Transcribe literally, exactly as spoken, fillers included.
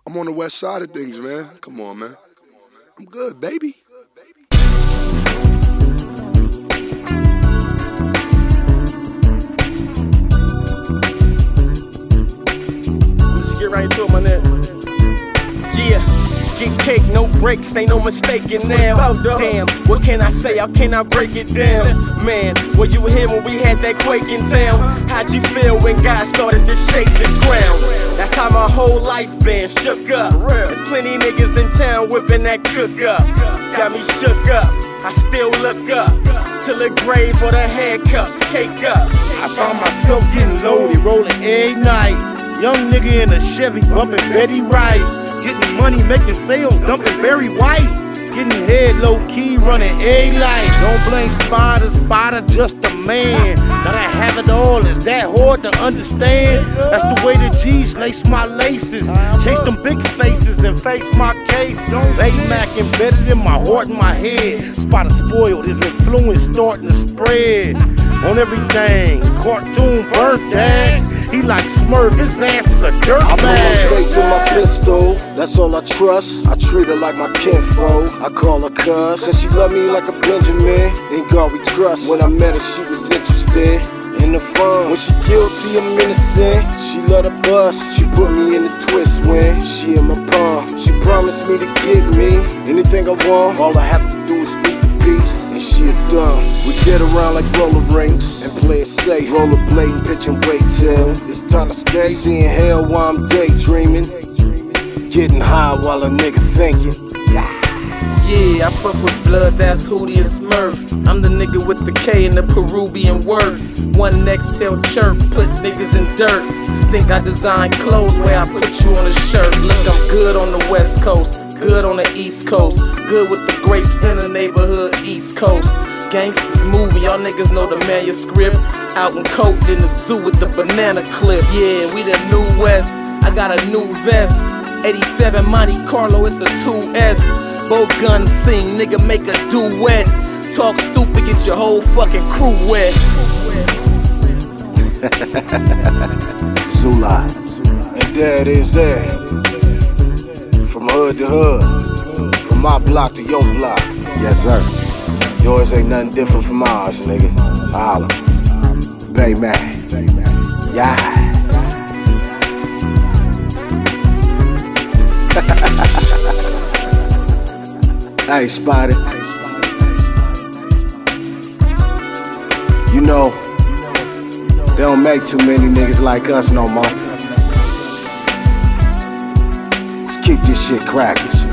I'm on the west side of things, man. Come on, man. I'm good, baby. Let's get right into it, my nigga. Yeah. Get cake, no breaks, ain't no mistaking now. Damn, what can I say? How can I break it down? Man, were you here when we had that quake in town? How'd you feel when God started to shake the ground? That's how my whole life been shook up. There's plenty niggas in town whipping that cook up. Got me shook up, I still look up till the grave or the handcuffs cake up. I found myself getting loaded, rolling every night. Young nigga in a Chevy, bumping Betty Wright. Getting money, making sales, dumping Barry White. Getting head low-key, running a light. Don't blame Spider, Spider just a man. Gotta have it all, is that hard to understand? That's the way the G's lace my laces. Chase them big faces and face my case. Late Mac embedded in my heart and my head. Spider spoiled, his influence starting to spread. On everything, cartoon birthdays. He like Smurf, his ass is a dirt I bag. put her straight through my pistol, that's all I trust. I treat her like my kinfolk, I call her cuz. Cause she love me like a Benjamin, in God we trust. When I met her she was interested in the fun. When she guilty, I'm innocent, she let her bust. She put me in the twist when she in my palm. She promised me to get me anything I want. All I have to do is squeeze the piece and she a dumb. We get around like roller rinks and play it safe. Rollerblading, pitch and wait till it's time to skate. Seeing hell while I'm daydreaming, getting high while a nigga thinking. Yeah, I fuck with blood, that's Hootie and Smurf. I'm the nigga with the K and the Peruvian word. One next tail chirp, put niggas in dirt. Think I design clothes where I put you on a shirt. Look, I'm good on the west coast, good on the east coast. Good with the grapes in the neighborhood east coast. Gangsters moving, y'all niggas know the manuscript. Out in Coke in the zoo with the banana clip. Yeah, we the new west, I got a new vest. eighty-seven Monte Carlo, it's a two S. Both guns sing, nigga make a duet. Talk stupid, get your whole fucking crew wet. Zula, and there it is there. From hood to hood, from my block to your block. Yes sir, yours ain't nothing different from ours, nigga. Holla, Bay Man, yeah. Hey, Spider. You know, they don't make too many niggas like us no more. Let's keep this shit cracking.